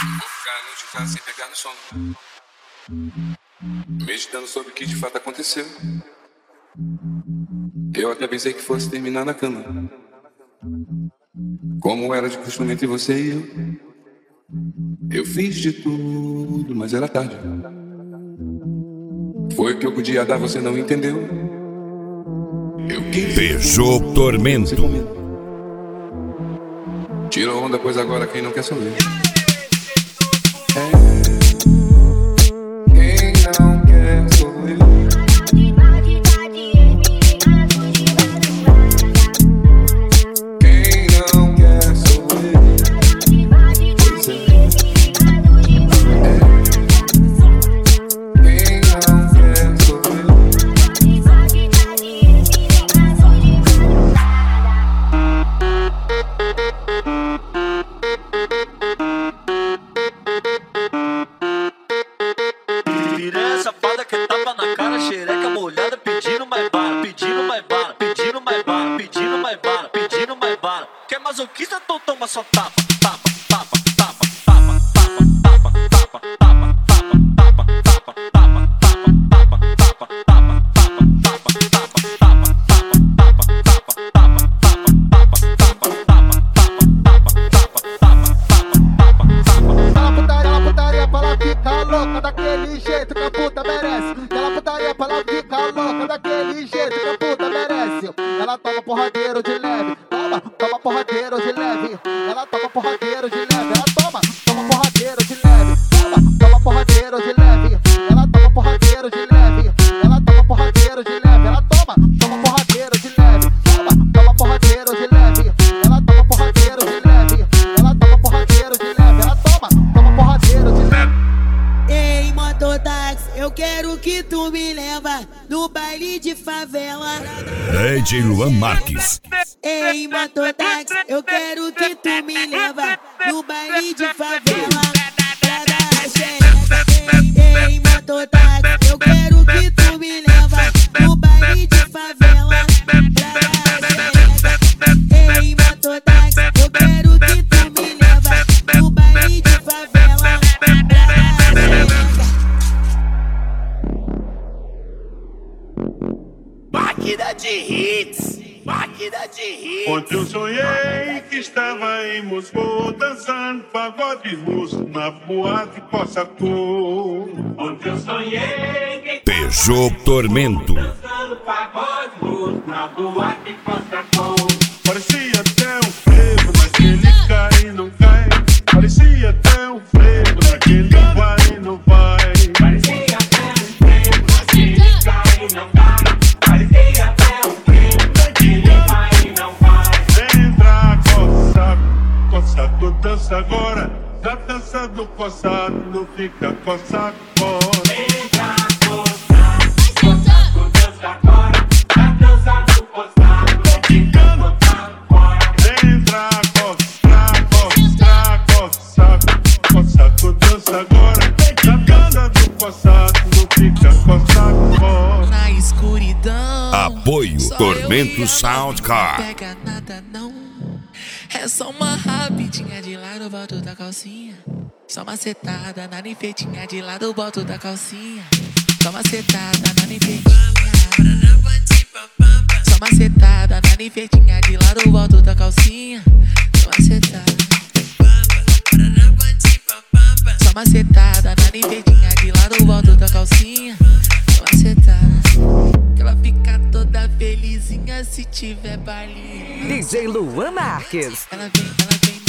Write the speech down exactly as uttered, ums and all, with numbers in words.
ficar a noite inteira sem pegar no sono, meditando sobre o que de fato aconteceu. Eu até pensei que fosse terminar na cama, como era de costume entre você e eu. Eu fiz de tudo, mas era tarde. Foi o que eu podia dar, você não entendeu. Eu quis. Beijou Tormento. Tirou onda, pois agora quem não quer sou eu. É. Quem não quer sou eu. Quem não quer sou eu. Pois é. É. Quem não quer sou eu. Piranha safada que tapa na cara, xereca molhada, pedindo mais bala, pedindo mais bala, pedindo mais bala, pedindo mais bala, pedindo mais bala. Quer masoquista, então toma só tapa, tapa, tapa, tapa, tapa, tapa, tapa, tapa, tapa, tapa, tapa, tapa, tapa, tapa, tapa, Aquela putaria pra ela ficar louca daquele jeito que a puta merece. Aquela putaria pra ela ficar louca daquele jeito que a puta merece. Ela toma porradeiro de leve, toma, toma porradeiro de leve. Ela toma porradeiro de leve, ela toma, toma porradeiro de leve. Toma, toma porradeiro de leve. Ela toma porradeiro de leve. Ela toma porradeiro de leve. Ela toma, toma porradeiro de leve. Toma, toma porradeiro de leve. Ela toma porradeiro de leve. Ela toma porradeiro de leve. Ela toma, toma porradeiro de leve. Ei, mototáxi, eu quero que tu me leva no baile de favela. D J Luan Marques. Ei, mototáxi, eu quero que tu me leva no baile de favela. Pra dar xereca. Ei, ei, mototáxi, eu quero que tu me leva no baile de favela. Pra dar xereca. Ei, mototáxi, eu quero que tu me leva no baile de favela. Pra dar xereca. máquina de hits, máquina de hits. Ontem eu sonhei que estava em Moscou dançando pagode russo na boate Costa Cor. Ontem eu sonhei que Beijou Tormento. dançando pagode russo na boate Costa Cor. Parecia até um frevo naquele cai e não cai. Parecia até um frevo naquele vai e não vai. Parecia até um tempo naquele cai e não cai. Parecia até um tempo naquele vai e não vai. Entra, coçado, coçado, dança agora. Já dança do coçado, não fica coçado fora. Entra, coçado, coçado, dança agora. Tá dançando coçado, não fica coçado fora. Entra, coçado, coçado, coçado, coçado, dança agora. Já dança do coçado, não fica coçado fora. Na escuridão, Apoio só Tormento eu e a Sound Não Car. pega nada não. É só uma rapidinha de lado, volto da calcinha. Só uma setada na ninfetinha de lado, volto da calcinha. Só uma setada na ninfetinha. Só uma setada na ninfetinha de lado, volto da calcinha. Só uma setada. Só uma setada na ninfetinha de lado, volto da calcinha. Só uma setada. Que ela fica toda felizinha se tiver balinha. D J Luan Marques. Ela vem, ela vem